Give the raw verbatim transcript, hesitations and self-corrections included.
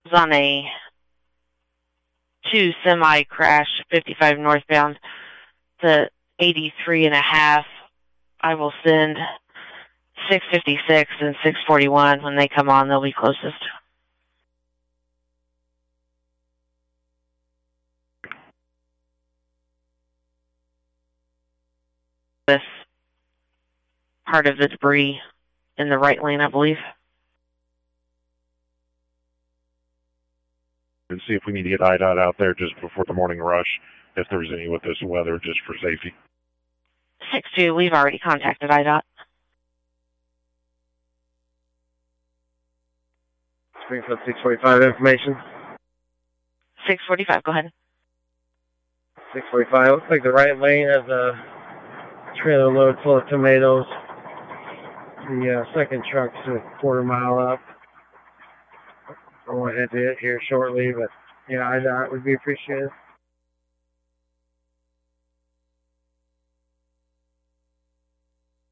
was on a two semi crash, fifty-five northbound to eighty-three and a half. I will send six fifty-six and six forty-one. When they come on, they'll be closest. This part of the debris in the right lane, I believe. And see if we need to get I DOT out there just before the morning rush, if there's any with this weather, just for safety. six two, we've already contacted I DOT. Springfield six forty-five information. six forty-five, go ahead. six forty-five, looks like the right lane has a trailer load full of tomatoes. The uh, second truck's a quarter mile up. I won't head to it here shortly, but yeah, I DOT would be appreciated.